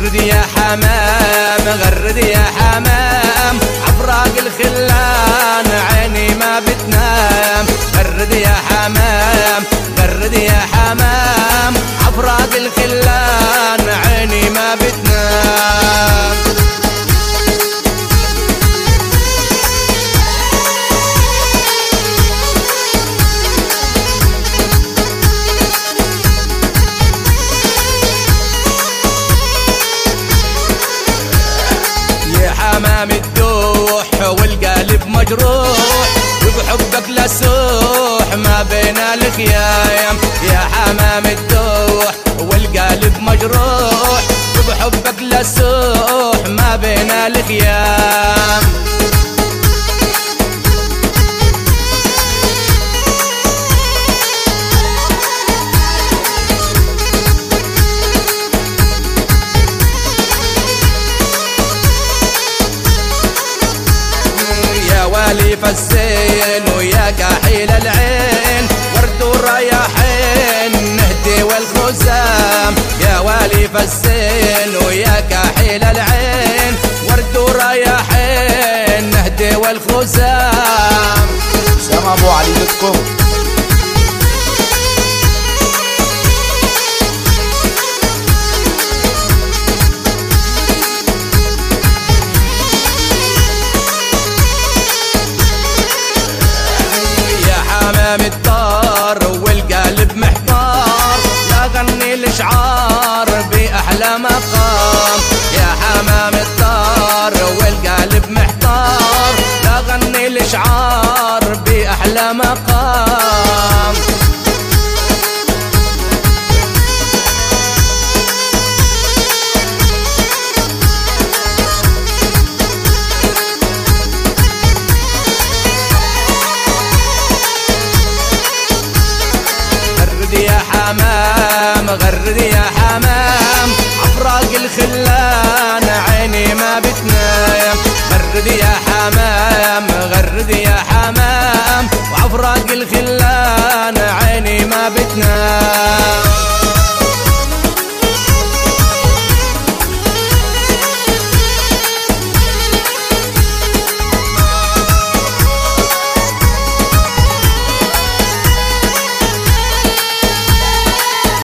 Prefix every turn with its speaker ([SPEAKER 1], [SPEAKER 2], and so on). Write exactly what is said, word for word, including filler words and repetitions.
[SPEAKER 1] غرد يا حمام غرد يا حمام عفراق الخلان عيني ما بتنام. غرد يا حمام غرد يا حمام عفراق الخلان عيني ما بتنام. حمام الدوح والقلب مجروح وبحبك لسوح ما بين الخيام. يا حمام الدوح والقلب مجروح وبحبك لسوح ما بين الخيام. والي فالزين ويا كحيل العين ورد ورياحين نهدي والخزام. يا والي فالزين ويا كحيل العين ورد ورياحين نهدي والخزام.
[SPEAKER 2] سام ابو علي لكم.
[SPEAKER 1] حمام الدار والقلب محتار لا غني الاشعار باحلى مقام. يا حمام الدار والقلب محتار لا غني الاشعار باحلى مقام. حمام غرد يا حمام عفراق الخلان عيني ما بتنام. غرد يا حمام غرد يا حمام وعفراق الخلان عيني ما بتنام.